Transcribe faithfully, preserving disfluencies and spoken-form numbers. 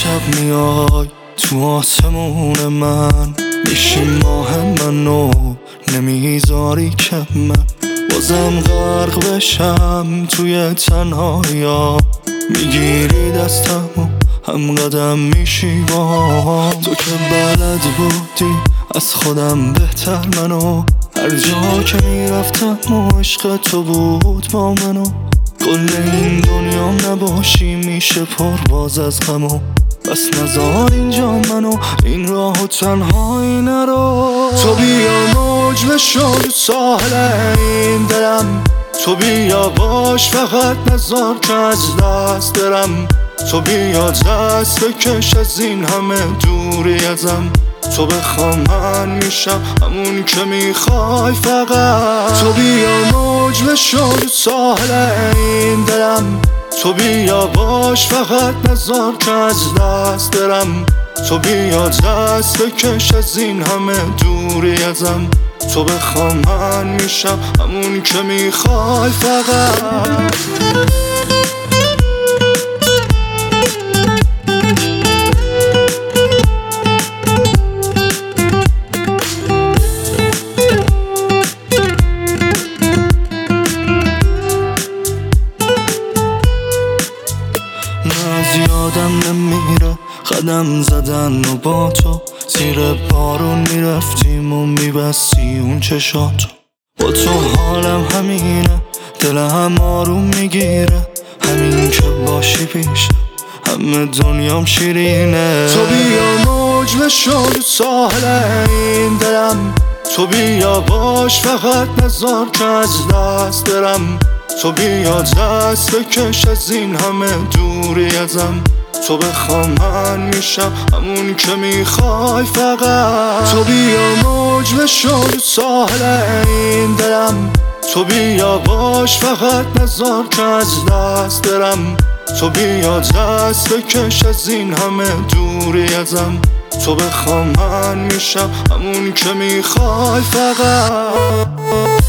شب میای تو آسمون من، میشی ماه منو نمیذاری که من بازم غرق بشم توی تنهایی. میگیری دستمو هم قدم میشی با تو که بلد بودی از خودم بهتر منو، هر جا که میرفتم و عشق تو بود با منو. کل این دنیام نباشی میشه پر باز از غمو، بس نزار اینجا منو این راهو تنهایی نرو. تو بیا موج بشو تو ساحل این دلم، تو بیا باش فقط نزار که از دست برم. تو بیا دست بکش از این همه دوری ازم، تو بخوام من میشم همون که میخوای فقط. تو بیا موج بشو تو ساحل این دلم، تو بیا باش فقط نزار که از دست برم. تو بیا دست بکش از این همه دوری ازم، تو بخوام من میشم همون که میخوای فقط. از یادم نمیره قدم زدن و با تو زیر بارون میرفتیم و میبستی اون چشاتو. با تو حالم همینه دلم آروم میگیره، همین که باشی پیش همه دنیام شیرینه. تو بیا موج بشو تو ساحل این دلم، تو بیا باش فقط نزار که از دست برم. تو بیا دست بکش از این همه دوری ازم، تو بخوام من میشم همون که میخوای فقط. تو بیا موج بشو تو ساحل این دلم، تو بیا باش فقط نزار که از دست برم. تو بیا دست بکش از این همه دوری ازم، تو بخوام من میشم همون که میخوای فقط.